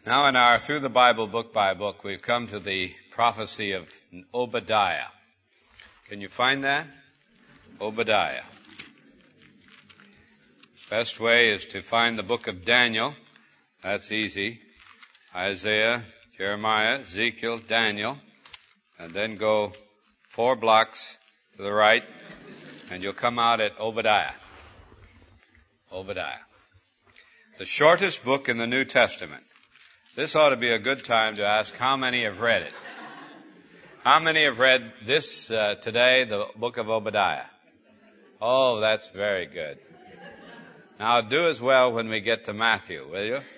Now in our Through the Bible book by book, we've come to the prophecy of Obadiah. Can you find that? Obadiah. Best way is to find the book of Daniel. That's easy. Isaiah, Jeremiah, Ezekiel, Daniel. And then go 4 blocks to the right, and you'll come out at Obadiah. Obadiah. The shortest book in the New Testament. This ought to be a good time to ask how many have read it. How many have read this today, the book of Obadiah? Oh, that's very good. Now do as well when we get to Matthew, will you?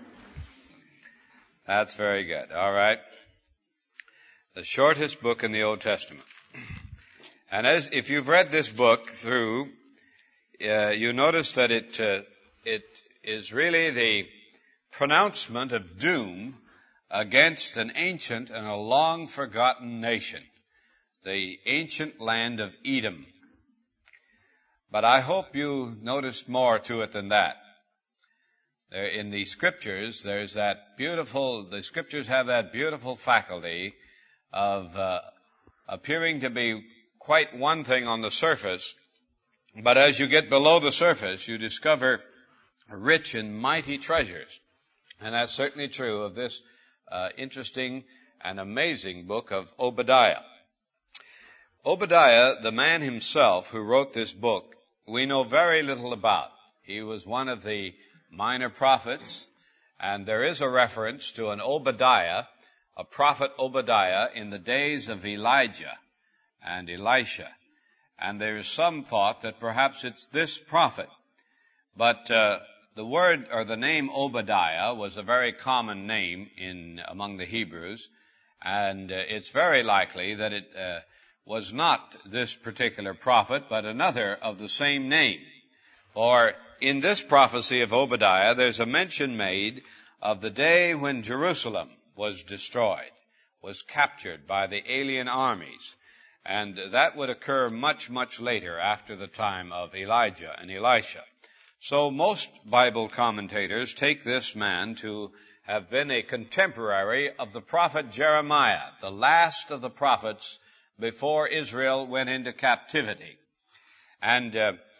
That's very good. All right. The shortest book in the Old Testament. And if you've read this book through, you notice that it is really the pronouncement of doom against an ancient and a long-forgotten nation, the ancient land of Edom. But I hope you noticed more to it than that. There, in the Scriptures, there's that the Scriptures have that beautiful faculty of appearing to be quite one thing on the surface, but as you get below the surface, you discover rich and mighty treasures. And that's certainly true of this interesting and amazing book of Obadiah. Obadiah, the man himself who wrote this book, we know very little about. He was one of the minor prophets, and there is a reference to an Obadiah, a prophet Obadiah, in the days of Elijah and Elisha. And there is some thought that perhaps it's this prophet. But the word or the name Obadiah was a very common name among the Hebrews, and it's very likely that it was not this particular prophet, but another of the same name. For in this prophecy of Obadiah, there's a mention made of the day when Jerusalem was destroyed, was captured by the alien armies, and that would occur much, much later after the time of Elijah and Elisha. So most Bible commentators take this man to have been a contemporary of the prophet Jeremiah, the last of the prophets before Israel went into captivity. And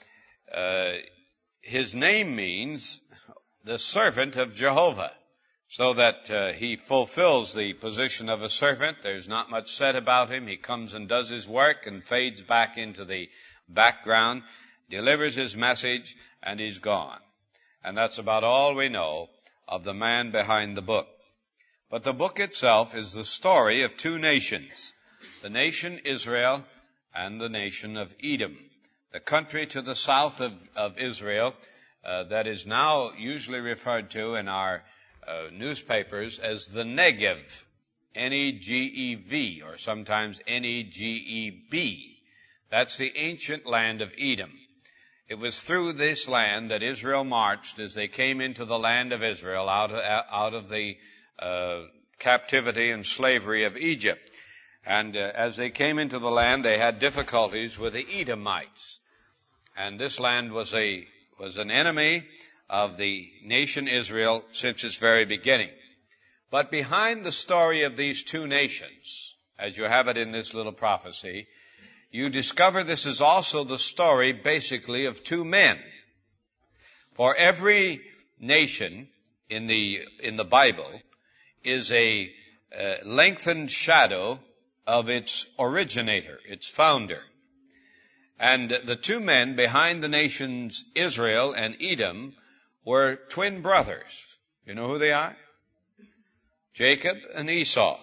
his name means the servant of Jehovah, so that he fulfills the position of a servant. There's not much said about him. He comes and does his work and fades back into the background, delivers his message, and he's gone. And that's about all we know of the man behind the book. But the book itself is the story of 2 nations, the nation Israel and the nation of Edom, the country to the south of Israel that is now usually referred to in our newspapers as the Negev, N-E-G-E-V, or sometimes N-E-G-E-B. That's the ancient land of Edom. It was through this land that Israel marched as they came into the land of Israel out of the captivity and slavery of Egypt. And as they came into the land, they had difficulties with the Edomites. And this land was an enemy of the nation Israel since its very beginning. But behind the story of these 2 nations, as you have it in this little prophecy, you discover this is also the story, basically, of 2 men. For every nation in the Bible is a lengthened shadow of its originator, its founder. And the 2 men behind the nations Israel and Edom were twin brothers. You know who they are? Jacob and Esau.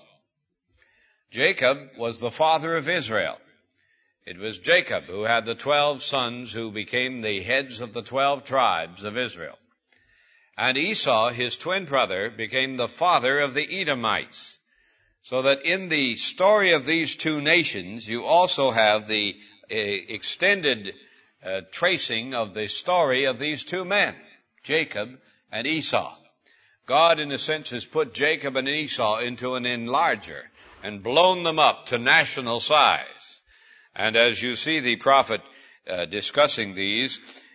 Jacob was the father of Israel. It was Jacob who had the 12 sons who became the heads of the 12 tribes of Israel. And Esau, his twin brother, became the father of the Edomites. So that in the story of these 2 nations, you also have the extended tracing of the story of these 2 men, Jacob and Esau. God, in a sense, has put Jacob and Esau into an enlarger and blown them up to national size. And as you see the prophet discussing these,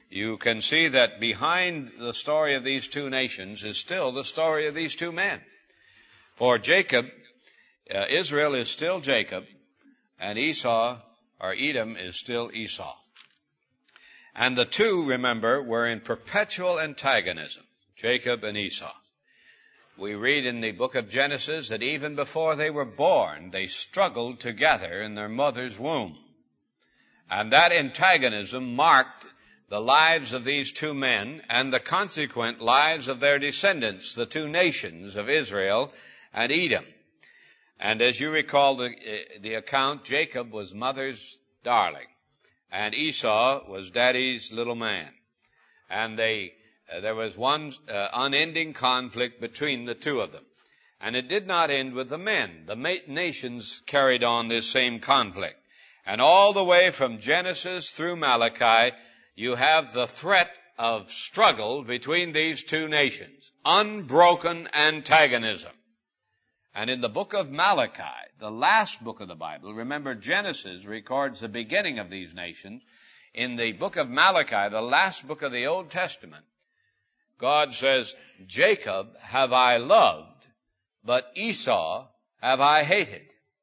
you can see that behind the story of these two nations is still the story of these two men. For Jacob, Israel is still Jacob, and Esau, or Edom, is still Esau. And the two, remember, were in perpetual antagonism, Jacob and Esau. We read in the book of Genesis that even before they were born, they struggled together in their mother's womb. And that antagonism marked the lives of these two men and the consequent lives of their descendants, the two nations of Israel and Edom. And as you recall the account, Jacob was mother's darling, and Esau was daddy's little man. And there was one unending conflict between the two of them. And it did not end with the men. The nations carried on this same conflict. And all the way from Genesis through Malachi, you have the threat of struggle between these two nations. Unbroken antagonism. And in the book of Malachi, the last book of the Bible, remember Genesis records the beginning of these nations. In the book of Malachi, the last book of the Old Testament, God says, Jacob have I loved, but Esau have I hated.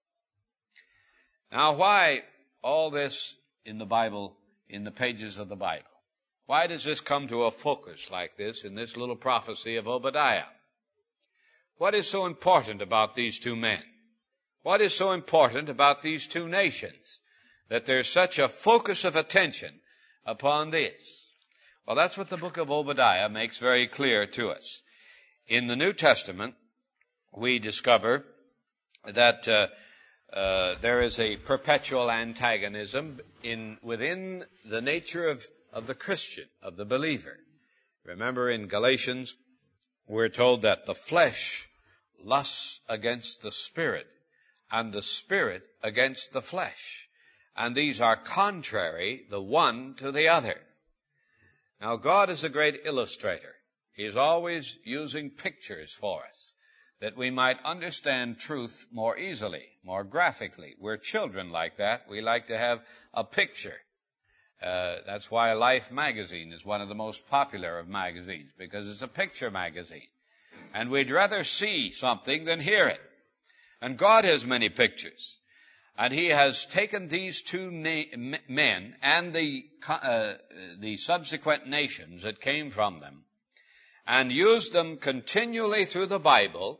Now, why all this in the Bible, in the pages of the Bible? Why does this come to a focus like this in this little prophecy of Obadiah? What is so important about these two men? What is so important about these two nations that there's such a focus of attention upon this? Well, that's what the book of Obadiah makes very clear to us. In the New Testament, we discover that there is a perpetual antagonism within the nature of the Christian, of the believer. Remember in Galatians, we're told that the flesh lusts against the Spirit, and the Spirit against the flesh. And these are contrary, the one to the other. Now, God is a great illustrator. He's always using pictures for us, that we might understand truth more easily, more graphically. We're children like that. We like to have a picture. That's why Life magazine is one of the most popular of magazines, because it's a picture magazine. And we'd rather see something than hear it. And God has many pictures. And He has taken these two men and the subsequent nations that came from them and used them continually through the Bible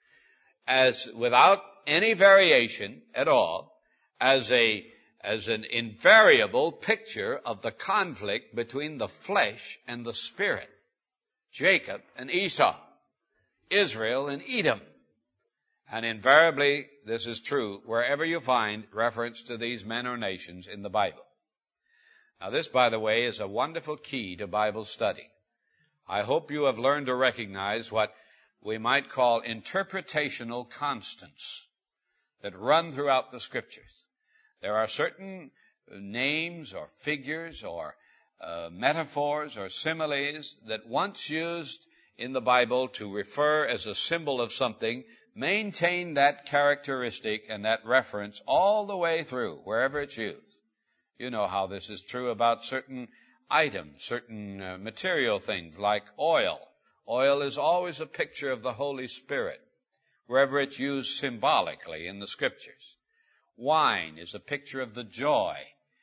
as without any variation at all, as an invariable picture of the conflict between the flesh and the Spirit. Jacob and Esau, Israel and Edom. And invariably, this is true wherever you find reference to these men or nations in the Bible. Now this, by the way, is a wonderful key to Bible study. I hope you have learned to recognize what we might call interpretational constants that run throughout the Scriptures. There are certain names or figures or metaphors or similes that once used in the Bible to refer as a symbol of something maintain that characteristic and that reference all the way through, wherever it's used. You know how this is true about certain items, certain material things like oil. Oil is always a picture of the Holy Spirit, wherever it's used symbolically in the Scriptures. Wine is a picture of the joy,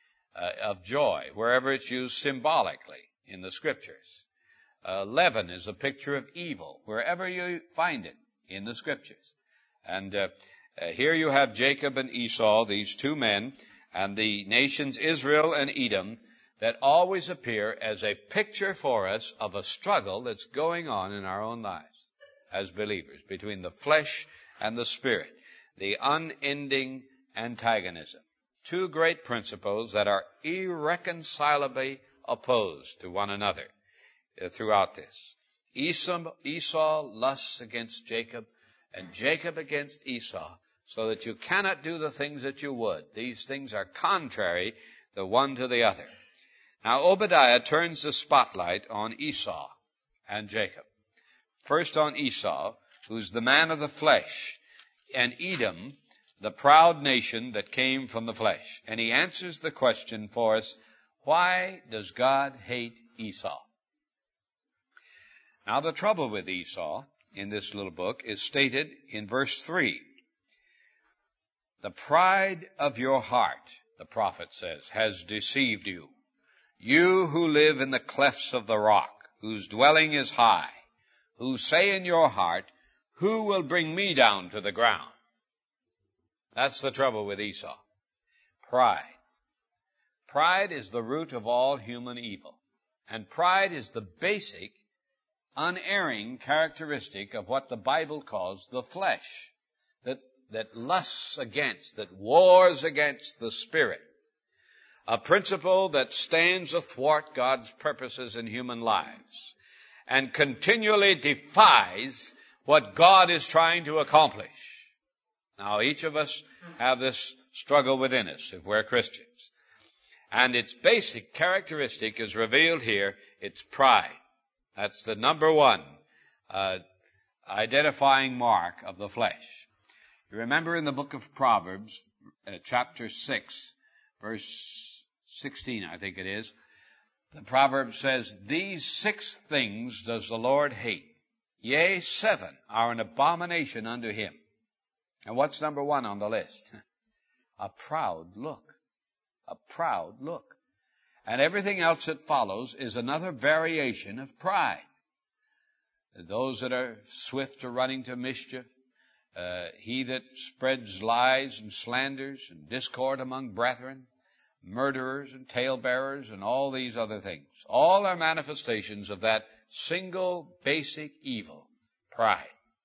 wherever it's used symbolically in the Scriptures. Leaven is a picture of evil, wherever you find it in the Scriptures. And here you have Jacob and Esau, these two men, and the nations Israel and Edom, that always appear as a picture for us of a struggle that's going on in our own lives as believers between the flesh and the Spirit, the unending antagonism. Two great principles that are irreconcilably opposed to one another throughout this. Esau lusts against Jacob, and Jacob against Esau, so that you cannot do the things that you would. These things are contrary, the one to the other. Now, Obadiah turns the spotlight on Esau and Jacob. First on Esau, who's the man of the flesh, and Edom, the proud nation that came from the flesh. And he answers the question for us, Why does God hate Esau? Now, the trouble with Esau in this little book is stated in verse 3. The pride of your heart, the prophet says, has deceived you. You who live in the clefts of the rock, whose dwelling is high, who say in your heart, who will bring me down to the ground? That's the trouble with Esau. Pride. Pride is the root of all human evil. And pride is the basic, unerring characteristic of what the Bible calls the flesh, that lusts against, that wars against the spirit. A principle that stands athwart God's purposes in human lives and continually defies what God is trying to accomplish. Now, each of us have this struggle within us if we're Christians. And its basic characteristic is revealed here. It's pride. That's the number one identifying mark of the flesh. You remember in the book of Proverbs, chapter 6, verse 16, I think it is, the proverb says, these 6 things does the Lord hate. Yea, 7 are an abomination unto him. And what's number 1 on the list? A proud look. A proud look. And everything else that follows is another variation of pride. Those that are swift to running to mischief, he that spreads lies and slanders and discord among brethren, murderers and talebearers and all these other things. All are manifestations of that single basic evil, pride.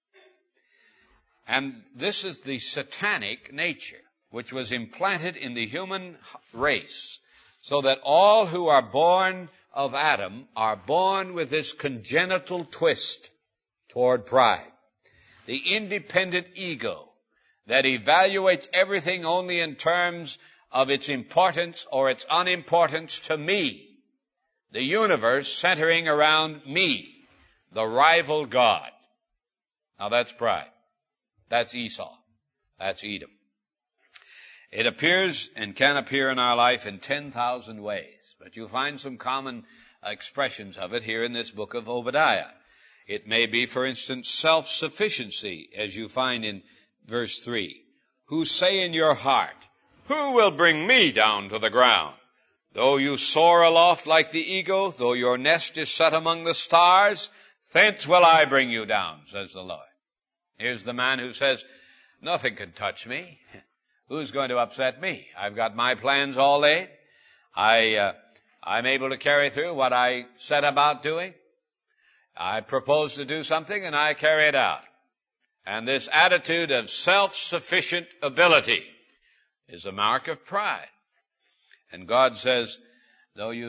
And this is the satanic nature which was implanted in the human race, so that all who are born of Adam are born with this congenital twist toward pride. The independent ego that evaluates everything only in terms of its importance or its unimportance to me. The universe centering around me, the rival God. Now that's pride. That's Esau. That's Edom. It appears and can appear in our life in 10,000 ways, but you'll find some common expressions of it here in this book of Obadiah. It may be, for instance, self-sufficiency, as you find in verse 3. Who say in your heart, who will bring me down to the ground? Though you soar aloft like the eagle, though your nest is set among the stars, thence will I bring you down, says the Lord. Here's the man who says, nothing can touch me. Who's going to upset me? I've got my plans all laid. I'm able to carry through what I set about doing. I propose to do something and I carry it out. And this attitude of self-sufficient ability is a mark of pride. And God says, though you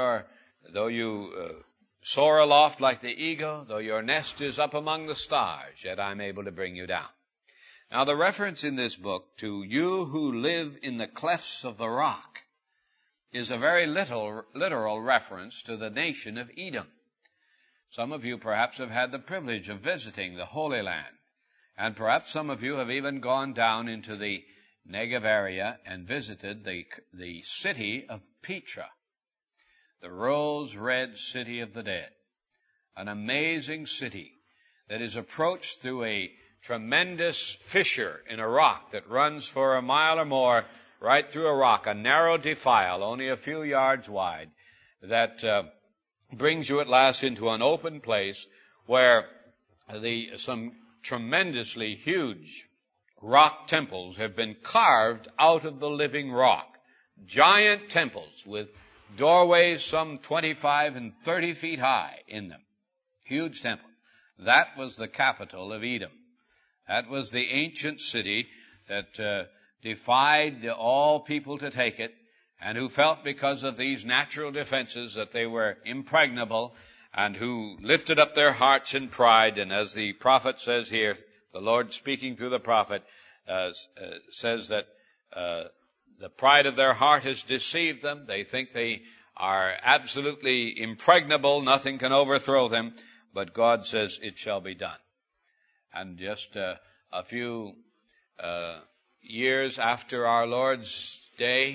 soar aloft like the eagle, though your nest is up among the stars, yet I'm able to bring you down. Now, the reference in this book to you who live in the clefts of the rock is a very literal reference to the nation of Edom. Some of you perhaps have had the privilege of visiting the Holy Land, and perhaps some of you have even gone down into the Negev area and visited the city of Petra, the rose-red city of the dead, an amazing city that is approached through a tremendous fissure in a rock that runs for a mile or more right through a rock, a narrow defile only a few yards wide that brings you at last into an open place where some tremendously huge rock temples have been carved out of the living rock. Giant temples with doorways some 25 and 30 feet high in them. Huge temple. That was the capital of Edom. That was the ancient city that defied all people to take it, and who felt because of these natural defenses that they were impregnable, and who lifted up their hearts in pride. And as the prophet says here, the Lord speaking through the prophet says that the pride of their heart has deceived them. They think they are absolutely impregnable. Nothing can overthrow them. But God says it shall be done. And just a few years after our Lord's day,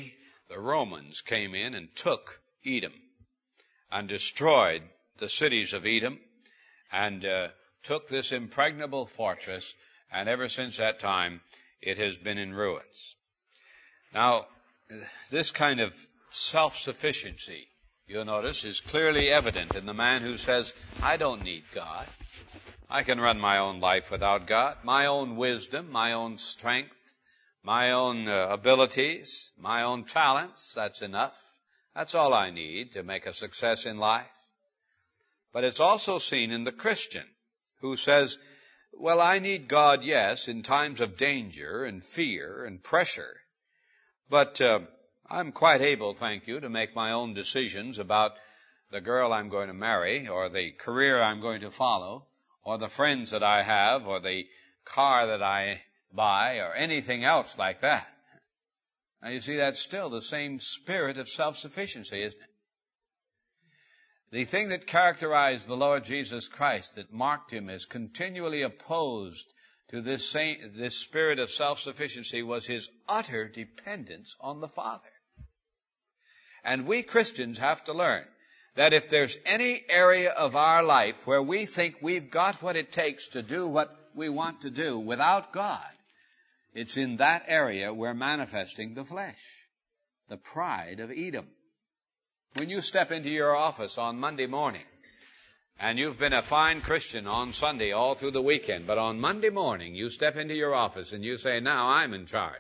the Romans came in and took Edom and destroyed the cities of Edom and took this impregnable fortress, and ever since that time it has been in ruins. Now, this kind of self-sufficiency, you'll notice, is clearly evident in the man who says, I don't need God. I can run my own life without God. My own wisdom, my own strength, my own abilities, my own talents, that's enough. That's all I need to make a success in life. But it's also seen in the Christian who says, well, I need God, yes, in times of danger and fear and pressure. But I'm quite able, thank you, to make my own decisions about the girl I'm going to marry or the career I'm going to follow or the friends that I have or the car that I buy or anything else like that. Now you see, that's still the same spirit of self-sufficiency, isn't it? The thing that characterized the Lord Jesus Christ, that marked him as continually opposed to this spirit of self-sufficiency, was his utter dependence on the Father. And we Christians have to learn that if there's any area of our life where we think we've got what it takes to do what we want to do without God, it's in that area we're manifesting the flesh, the pride of Edom. When you step into your office on Monday morning, and you've been a fine Christian on Sunday all through the weekend, but on Monday morning you step into your office and you say, now I'm in charge.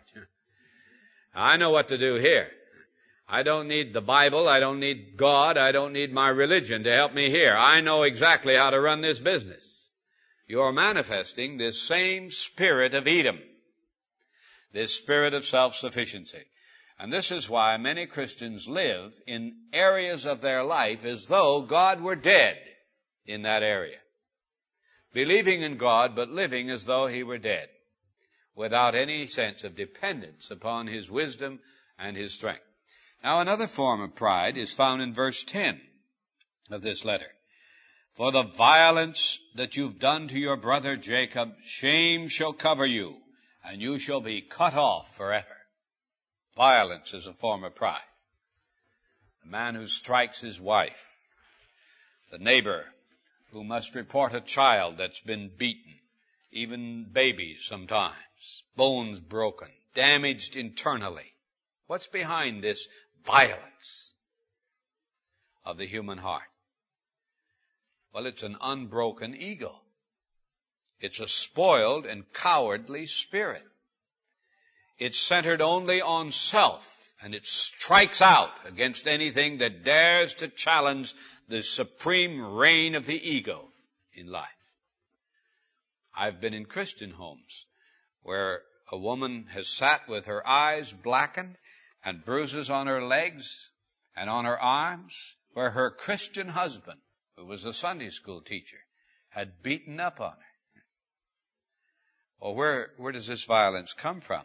I know what to do here. I don't need the Bible. I don't need God. I don't need my religion to help me here. I know exactly how to run this business. You're manifesting this same spirit of Edom, this spirit of self-sufficiency. And this is why many Christians live in areas of their life as though God were dead in that area. Believing in God, but living as though he were dead, without any sense of dependence upon his wisdom and his strength. Now, another form of pride is found in verse 10 of this letter. For the violence that you've done to your brother Jacob, shame shall cover you, and you shall be cut off forever. Violence is a form of pride. The man who strikes his wife, the neighbor who must report a child that's been beaten, even babies sometimes, bones broken, damaged internally. What's behind this violence of the human heart? Well, it's an unbroken ego. It's a spoiled and cowardly spirit. It's centered only on self, and it strikes out against anything that dares to challenge the supreme reign of the ego in life. I've been in Christian homes where a woman has sat with her eyes blackened and bruises on her legs and on her arms, where her Christian husband, who was a Sunday school teacher, had beaten up on her. Well, where does this violence come from?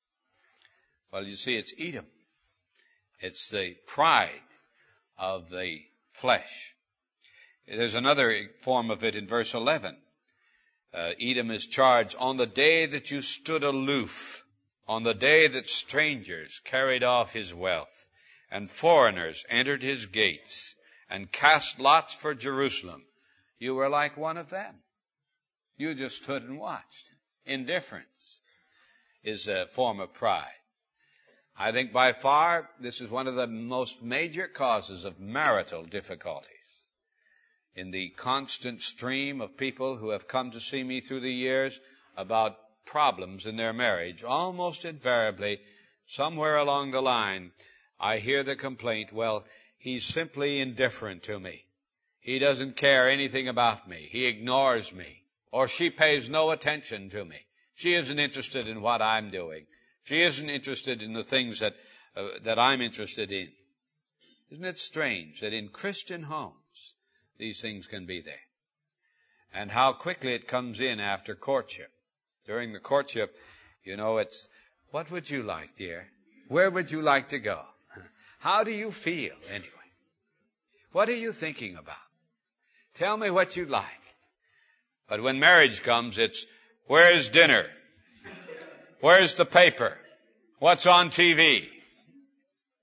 Well, you see, it's Edom. It's the pride of the flesh. There's another form of it in verse 11. Edom is charged, on the day that you stood aloof, on the day that strangers carried off his wealth, and foreigners entered his gates, and cast lots for Jerusalem, you were like one of them. You just stood and watched. Indifference is a form of pride. I think by far this is one of the most major causes of marital difficulties. In the constant stream of people who have come to see me through the years about problems in their marriage, almost invariably, somewhere along the line, I hear the complaint, well, he's simply indifferent to me. He doesn't care anything about me. He ignores me. Or she pays no attention to me. She isn't interested in what I'm doing. She isn't interested in the things that I'm interested in. Isn't it strange that in Christian homes these things can be there? And how quickly it comes in after courtship. During the courtship, you know, it's, what would you like, dear? Where would you like to go? How do you feel, anyway? What are you thinking about? Tell me what you like. But when marriage comes, it's, where's dinner? Where's the paper? What's on TV?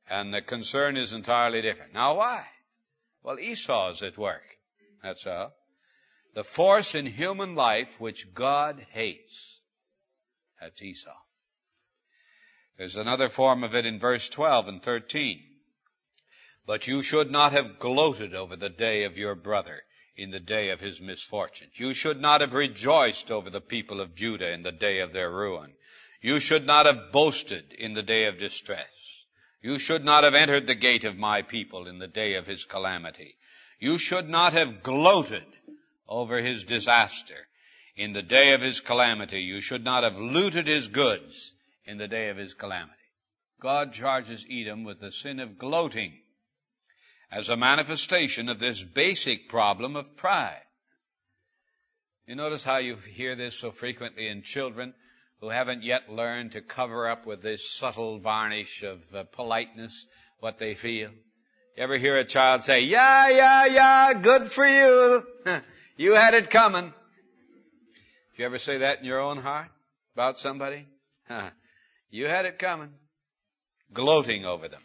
And the concern is entirely different. Now why? Well, Esau is at work. That's all. The force in human life which God hates. That's Esau. There's another form of it in verse 12 and 13. But you should not have gloated over the day of your brother in the day of his misfortunes. You should not have rejoiced over the people of Judah in the day of their ruin. You should not have boasted in the day of distress. You should not have entered the gate of my people in the day of his calamity. You should not have gloated over his disaster in the day of his calamity. You should not have looted his goods in the day of his calamity. God charges Edom with the sin of gloating as a manifestation of this basic problem of pride. You notice how you hear this so frequently in children who haven't yet learned to cover up with this subtle varnish of politeness what they feel. You ever hear a child say, yeah, good for you. You had it coming. Did you ever say that in your own heart about somebody? You had it coming. Gloating over them.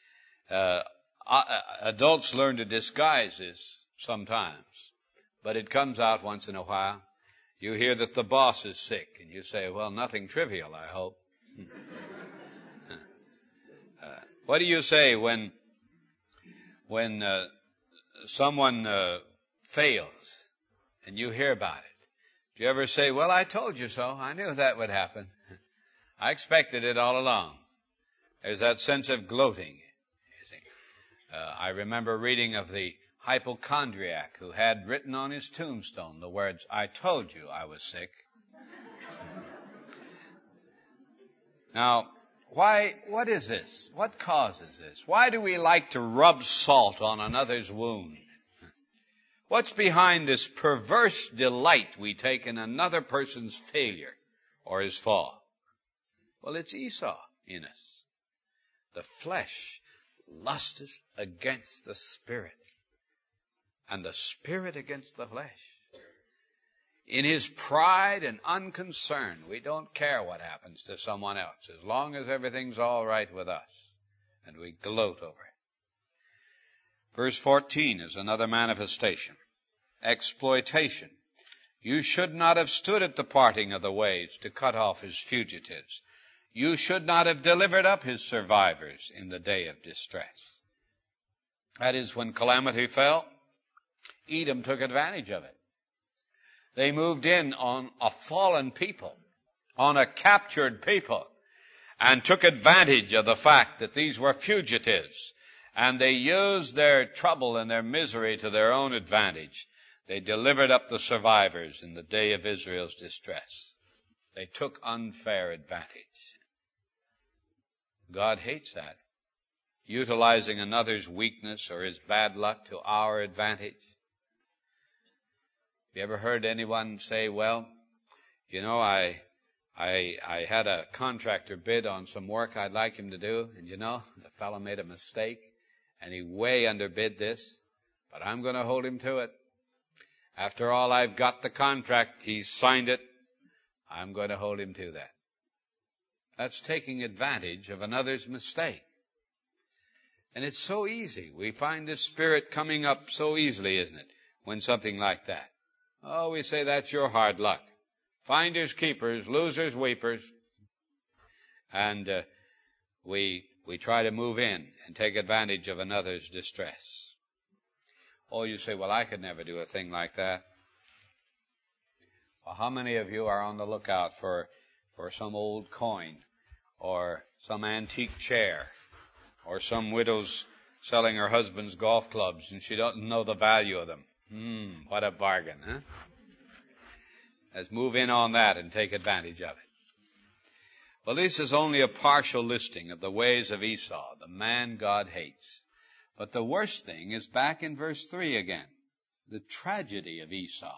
Adults learn to disguise this sometimes, but it comes out once in a while. You hear that the boss is sick, and you say, well, nothing trivial, I hope. What do you say when someone fails and you hear about it? Do you ever say, well, I told you so. I knew that would happen. I expected it all along. There's that sense of gloating. You see. I remember reading of the hypochondriac who had written on his tombstone the words, I told you I was sick. Now, what is this? What causes this? Why do we like to rub salt on another's wound? What's behind this perverse delight we take in another person's failure or his fall? Well, it's Esau in us. The flesh lusteth against the spirit, and the spirit against the flesh. In his pride and unconcern, we don't care what happens to someone else, as long as everything's all right with us, and we gloat over it. Verse 14 is another manifestation. Exploitation. You should not have stood at the parting of the ways to cut off his fugitives. You should not have delivered up his survivors in the day of distress. That is, when calamity fell, Edom took advantage of it. They moved in on a fallen people, on a captured people, and took advantage of the fact that these were fugitives, and they used their trouble and their misery to their own advantage. They delivered up the survivors in the day of Israel's distress. They took unfair advantage. God hates that. Utilizing another's weakness or his bad luck to our advantage. Have you ever heard anyone say, well, you know, I had a contractor bid on some work I'd like him to do, and you know, the fellow made a mistake, and he way underbid this, but I'm going to hold him to it. After all, I've got the contract, he's signed it, I'm going to hold him to that. That's taking advantage of another's mistake. And it's so easy. We find this spirit coming up so easily, isn't it, when something like that. Oh, we say that's your hard luck. Finders keepers, losers weepers. And we try to move in and take advantage of another's distress. Oh, you say, well, I could never do a thing like that. Well, how many of you are on the lookout for some old coin or some antique chair or some widow's selling her husband's golf clubs and she doesn't know the value of them? What a bargain, huh? Let's move in on that and take advantage of it. Well, this is only a partial listing of the ways of Esau, the man God hates. But the worst thing is back in verse 3 again, the tragedy of Esau.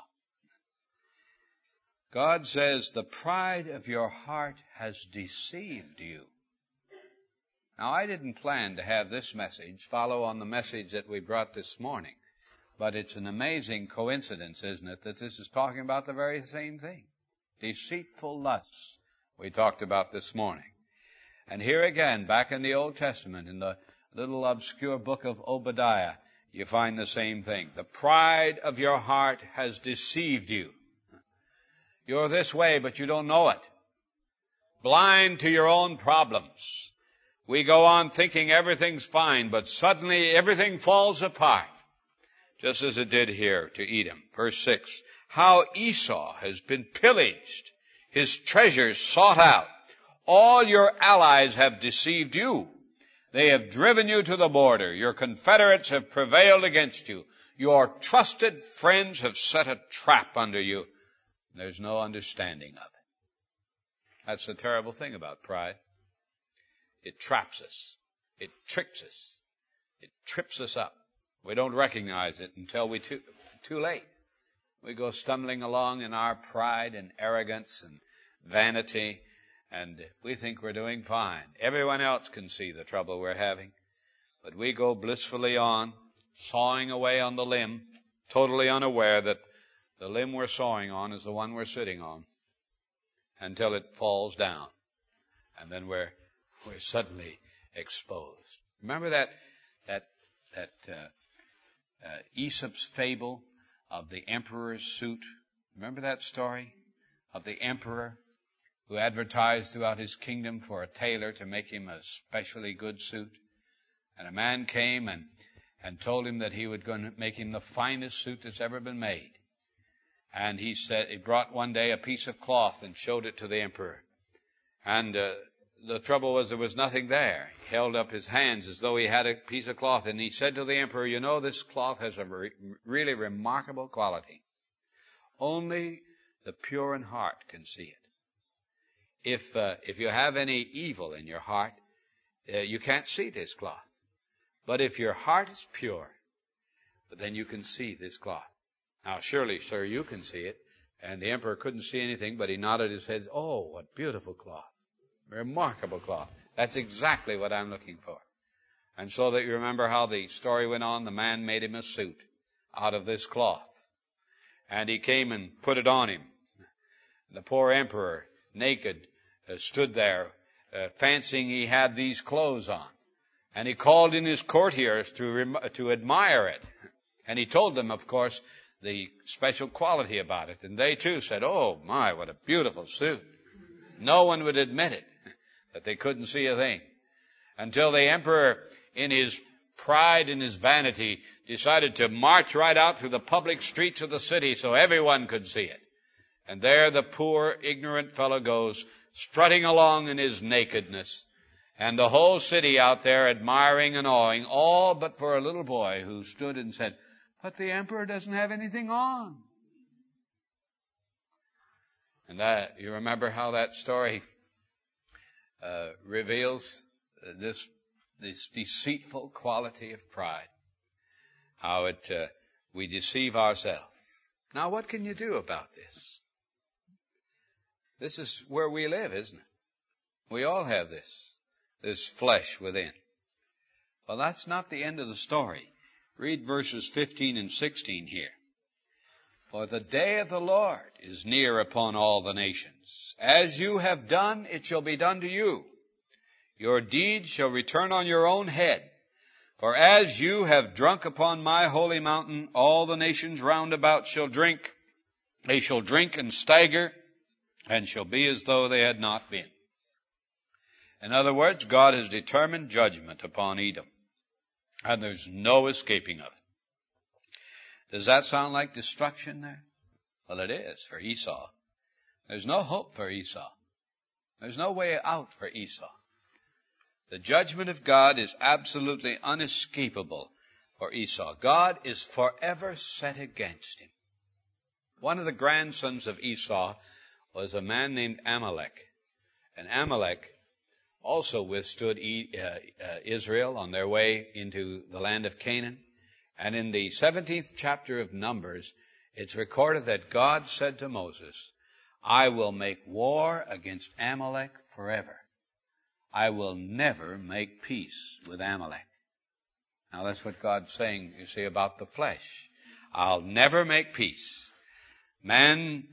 God says, the pride of your heart has deceived you. Now, I didn't plan to have this message follow on the message that we brought this morning. But it's an amazing coincidence, isn't it, that this is talking about the very same thing. Deceitful lusts we talked about this morning. And here again, back in the Old Testament, in the little obscure book of Obadiah, you find the same thing. The pride of your heart has deceived you. You're this way, but you don't know it. Blind to your own problems. We go on thinking everything's fine, but suddenly everything falls apart. Just as it did here to Edom. Verse 6. How Esau has been pillaged, his treasures sought out. All your allies have deceived you. They have driven you to the border. Your confederates have prevailed against you. Your trusted friends have set a trap under you. There's no understanding of it. That's the terrible thing about pride. It traps us. It tricks us. It trips us up. We don't recognize it until we're too late. We go stumbling along in our pride and arrogance and vanity, and we think we're doing fine. Everyone else can see the trouble we're having, but we go blissfully on, sawing away on the limb, totally unaware that the limb we're sawing on is the one we're sitting on, until it falls down, and then we're suddenly exposed. Remember that Aesop's fable of the emperor's suit? Remember that story of the emperor who advertised throughout his kingdom for a tailor to make him a specially good suit? And a man came and told him that he would go and make him the finest suit that's ever been made. And he brought one day a piece of cloth and showed it to the emperor. And the trouble was there was nothing there. He held up his hands as though he had a piece of cloth. And he said to the emperor, you know, this cloth has a really remarkable quality. Only the pure in heart can see it. If you have any evil in your heart, you can't see this cloth. But if your heart is pure, then you can see this cloth. Now, surely, sir, you can see it. And the emperor couldn't see anything, but he nodded his head. Oh, what beautiful cloth. Remarkable cloth. That's exactly what I'm looking for. And so that you remember how the story went on, the man made him a suit out of this cloth. And he came and put it on him. The poor emperor, naked, stood there, fancying he had these clothes on. And he called in his courtiers to admire it. And he told them, of course, the special quality about it. And they too said, oh my, what a beautiful suit. No one would admit it, that they couldn't see a thing. Until the emperor, in his pride and his vanity, decided to march right out through the public streets of the city so everyone could see it. And there the poor, ignorant fellow goes, strutting along in his nakedness, and the whole city out there admiring and awing, all but for a little boy who stood and said, but the emperor doesn't have anything on. And that, you remember how that story reveals this deceitful quality of pride. How we deceive ourselves. Now, what can you do about this? This is where we live, isn't it? We all have this flesh within. Well, that's not the end of the story. Read verses 15 and 16 here. For the day of the Lord is near upon all the nations. As you have done, it shall be done to you. Your deeds shall return on your own head. For as you have drunk upon my holy mountain, all the nations round about shall drink. They shall drink and stagger, and shall be as though they had not been. In other words, God has determined judgment upon Edom. And there's no escaping of it. Does that sound like destruction there? Well, it is for Esau. There's no hope for Esau. There's no way out for Esau. The judgment of God is absolutely unescapable for Esau. God is forever set against him. One of the grandsons of Esau was a man named Amalek. And Amalek also withstood Israel on their way into the land of Canaan. And in the 17th chapter of Numbers, it's recorded that God said to Moses, I will make war against Amalek forever. I will never make peace with Amalek. Now that's what God's saying, you see, about the flesh. I'll never make peace. Man,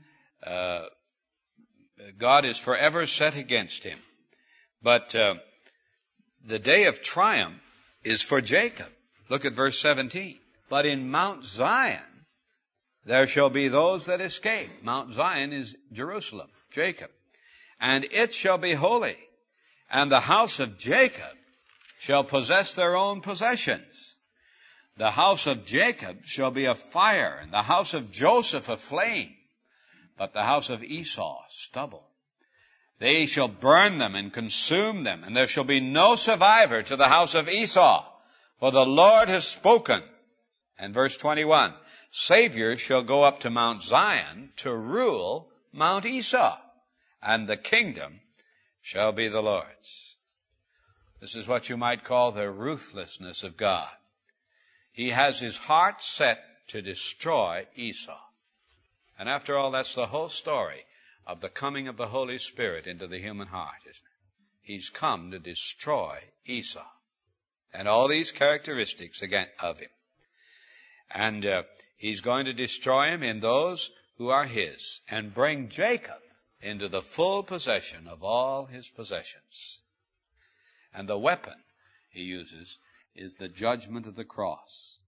God is forever set against him. But the day of triumph is for Jacob. Look at verse 17. But in Mount Zion there shall be those that escape. Mount Zion is Jerusalem, Jacob. And it shall be holy. And the house of Jacob shall possess their own possessions. The house of Jacob shall be a fire, and the house of Joseph a flame, but the house of Esau stubble. They shall burn them and consume them, and there shall be no survivor to the house of Esau, for the Lord has spoken. And verse 21, Savior shall go up to Mount Zion to rule Mount Esau, and the kingdom shall be the Lord's. This is what you might call the ruthlessness of God. He has his heart set to destroy Esau. And after all, that's the whole story of the coming of the Holy Spirit into the human heart, isn't it? He's come to destroy Esau. And all these characteristics again of him. And he's going to destroy him in those who are his, and bring Jacob into the full possession of all his possessions. And the weapon he uses is the judgment of the cross.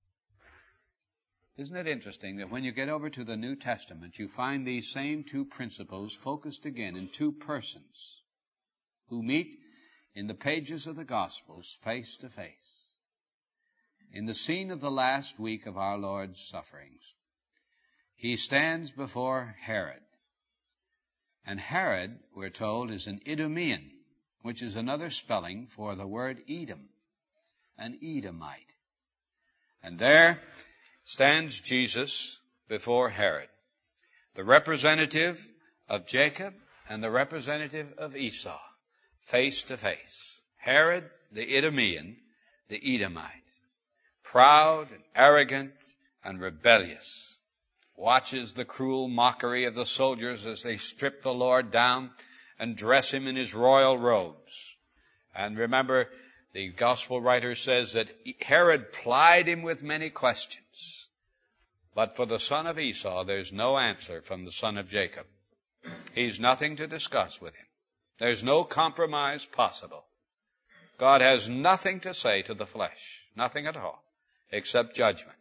Isn't it interesting that when you get over to the New Testament, you find these same two principles focused again in two persons who meet in the pages of the Gospels face to face. In the scene of the last week of our Lord's sufferings, he stands before Herod. And Herod, we're told, is an Idumean, which is another spelling for the word Edom, an Edomite. And there stands Jesus before Herod, the representative of Jacob and the representative of Esau, face to face. Herod, the Idumean, the Edomite, proud and arrogant and rebellious, watches the cruel mockery of the soldiers as they strip the Lord down and dress him in his royal robes. And remember, the gospel writer says that Herod plied him with many questions. But for the son of Esau, there's no answer from the son of Jacob. He's nothing to discuss with him. There's no compromise possible. God has nothing to say to the flesh, nothing at all, except judgment.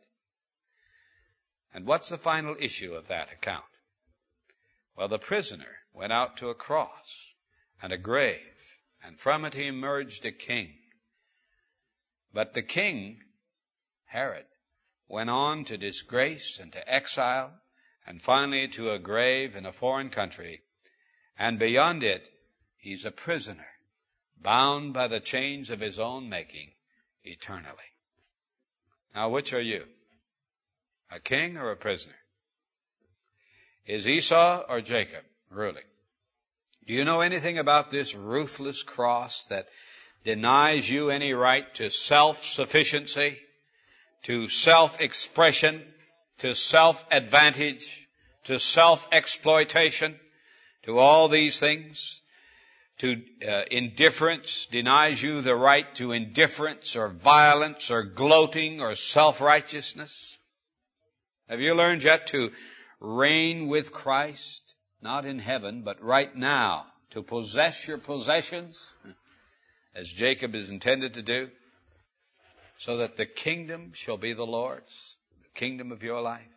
And what's the final issue of that account? Well, the prisoner went out to a cross and a grave, and from it he emerged a king. But the king, Herod, went on to disgrace and to exile, and finally to a grave in a foreign country. And beyond it, he's a prisoner, bound by the chains of his own making eternally. Now, which are you? A king or a prisoner? Is Esau or Jacob ruling? Do you know anything about this ruthless cross that denies you any right to self-sufficiency, to self-expression, to self-advantage, to self-exploitation, to all these things? To indifference, denies you the right to indifference or violence or gloating or self-righteousness? Have you learned yet to reign with Christ? Not in heaven, but right now, to possess your possessions, as Jacob is intended to do, so that the kingdom shall be the Lord's, the kingdom of your life?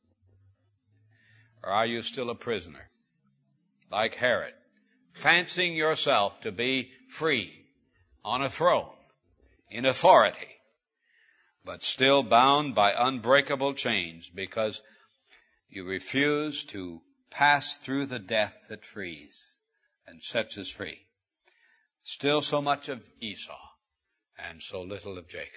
Or are you still a prisoner, like Herod, fancying yourself to be free, on a throne, in authority, but still bound by unbreakable chains because you refuse to pass through the death that frees and sets us free? Still so much of Esau and so little of Jacob.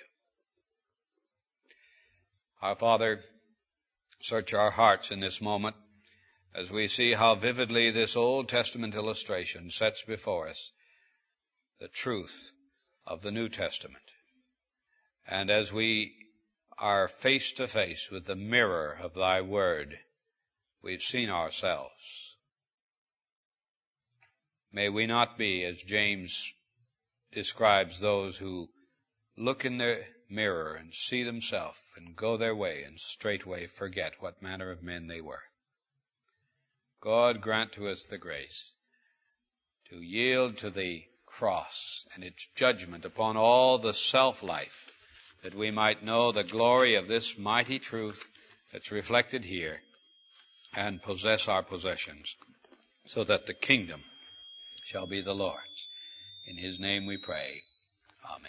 Our Father, search our hearts in this moment as we see how vividly this Old Testament illustration sets before us the truth of the New Testament. And as we are face to face with the mirror of Thy Word, we've seen ourselves. May we not be, as James describes, those who look in the mirror and see themselves and go their way and straightway forget what manner of men they were. God grant to us the grace to yield to the cross and its judgment upon all the self-life, that we might know the glory of this mighty truth that's reflected here and possess our possessions, so that the kingdom shall be the Lord's. In His name we pray. Amen.